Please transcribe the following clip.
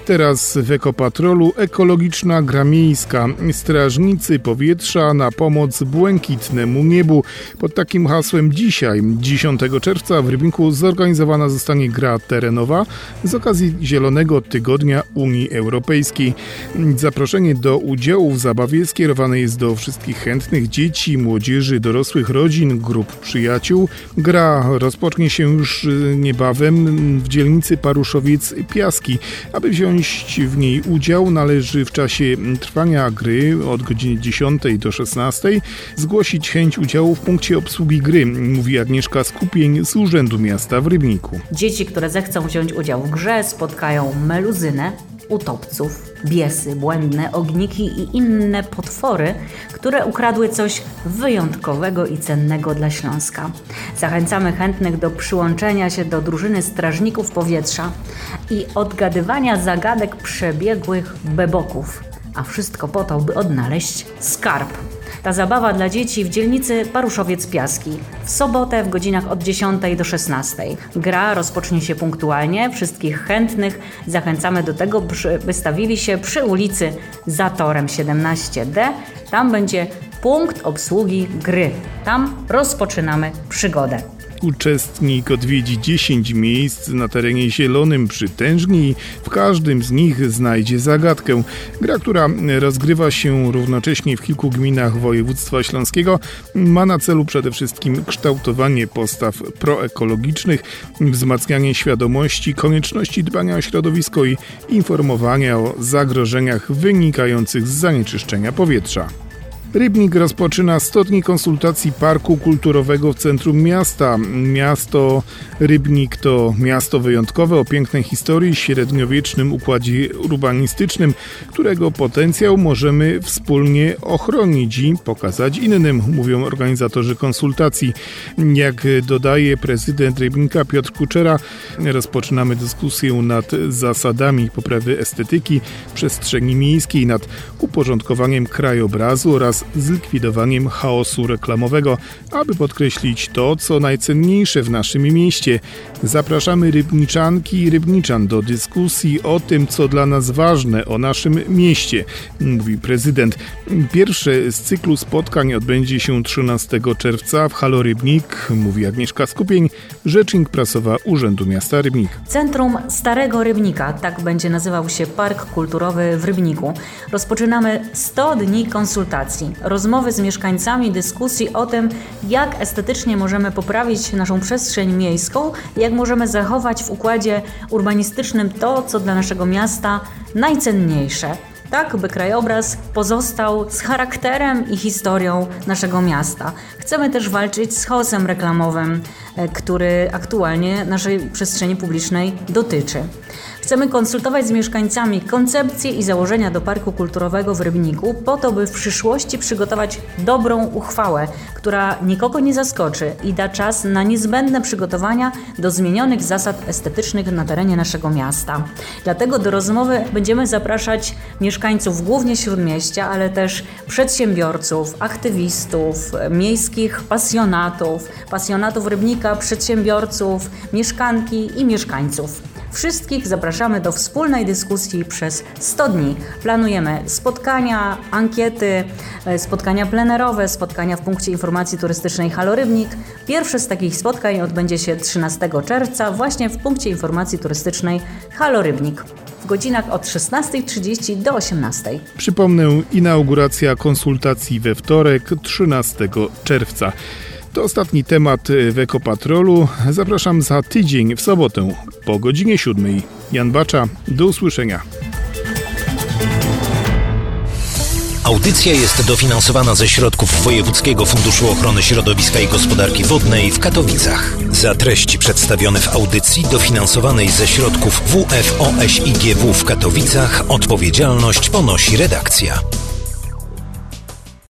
Teraz w Ekopatrolu ekologiczna gra miejska. Strażnicy powietrza na pomoc błękitnemu niebu. Pod takim hasłem dzisiaj, 10 czerwca w Rybniku zorganizowana zostanie gra terenowa z okazji Zielonego Tygodnia Unii Europejskiej. Zaproszenie do udziału w zabawie skierowane jest do wszystkich chętnych dzieci, młodzieży, dorosłych rodzin, grup przyjaciół. Gra rozpocznie się już niebawem w dzielnicy Paruszowiec Piaski. Aby wziąć w niej udział, należy w czasie trwania gry od godziny 10 do 16 zgłosić chęć udziału w punkcie obsługi gry, mówi Agnieszka Skupień z Urzędu Miasta w Rybniku. Dzieci, które zechcą wziąć udział w grze, spotkają meluzynę, utopców, biesy, błędne ogniki i inne potwory, które ukradły coś wyjątkowego i cennego dla Śląska. Zachęcamy chętnych do przyłączenia się do drużyny strażników powietrza i odgadywania zagadek przebiegłych beboków, a wszystko po to, by odnaleźć skarb. Ta zabawa dla dzieci w dzielnicy Paruszowiec Piaski w sobotę w godzinach od 10 do 16. Gra rozpocznie się punktualnie. Wszystkich chętnych zachęcamy do tego, by stawili się przy ulicy Zatorem 17D. Tam będzie punkt obsługi gry. Tam rozpoczynamy przygodę. Uczestnik odwiedzi 10 miejsc na terenie zielonym przy Tężni i w każdym z nich znajdzie zagadkę. Gra, która rozgrywa się równocześnie w kilku gminach województwa śląskiego, ma na celu przede wszystkim kształtowanie postaw proekologicznych, wzmacnianie świadomości, konieczności dbania o środowisko i informowania o zagrożeniach wynikających z zanieczyszczenia powietrza. Rybnik rozpoczyna 100 dni konsultacji parku kulturowego w centrum miasta. Miasto Rybnik to miasto wyjątkowe o pięknej historii, średniowiecznym układzie urbanistycznym, którego potencjał możemy wspólnie ochronić i pokazać innym, mówią organizatorzy konsultacji. Jak dodaje prezydent Rybnika Piotr Kuczera, rozpoczynamy dyskusję nad zasadami poprawy estetyki przestrzeni miejskiej, nad uporządkowaniem krajobrazu oraz zlikwidowaniem chaosu reklamowego, aby podkreślić to, co najcenniejsze w naszym mieście. Zapraszamy rybniczanki i rybniczan do dyskusji o tym, co dla nas ważne, o naszym mieście, mówi prezydent. Pierwsze z cyklu spotkań odbędzie się 13 czerwca w Halo Rybnik, mówi Agnieszka Skupień, rzecznik prasowa Urzędu Miasta Rybnik. Centrum Starego Rybnika, tak będzie nazywał się Park Kulturowy w Rybniku. Rozpoczynamy 100 dni konsultacji, rozmowy z mieszkańcami, dyskusji o tym, jak estetycznie możemy poprawić naszą przestrzeń miejską, jak możemy zachować w układzie urbanistycznym to, co dla naszego miasta najcenniejsze. Tak, by krajobraz pozostał z charakterem i historią naszego miasta. Chcemy też walczyć z chaosem reklamowym, który aktualnie naszej przestrzeni publicznej dotyczy. Chcemy konsultować z mieszkańcami koncepcje i założenia do Parku Kulturowego w Rybniku po to, by w przyszłości przygotować dobrą uchwałę, która nikogo nie zaskoczy i da czas na niezbędne przygotowania do zmienionych zasad estetycznych na terenie naszego miasta. Dlatego do rozmowy będziemy zapraszać mieszkańców głównie Śródmieścia, ale też przedsiębiorców, aktywistów, miejskich pasjonatów Rybnika, przedsiębiorców, mieszkanki i mieszkańców. Wszystkich zapraszamy do wspólnej dyskusji przez 100 dni. Planujemy spotkania, ankiety, spotkania plenerowe, spotkania w punkcie informacji turystycznej Halo Rybnik. Pierwsze z takich spotkań odbędzie się 13 czerwca właśnie w punkcie informacji turystycznej Halo Rybnik w godzinach od 16:30 do 18:00. Przypomnę, inauguracja konsultacji we wtorek 13 czerwca. To ostatni temat w Ekopatrolu. Zapraszam za tydzień w sobotę po godzinie 7:00. Jan Bacza, do usłyszenia. Audycja jest dofinansowana ze środków Wojewódzkiego Funduszu Ochrony Środowiska i Gospodarki Wodnej w Katowicach. Za treści przedstawione w audycji dofinansowanej ze środków WFOŚiGW w Katowicach odpowiedzialność ponosi redakcja.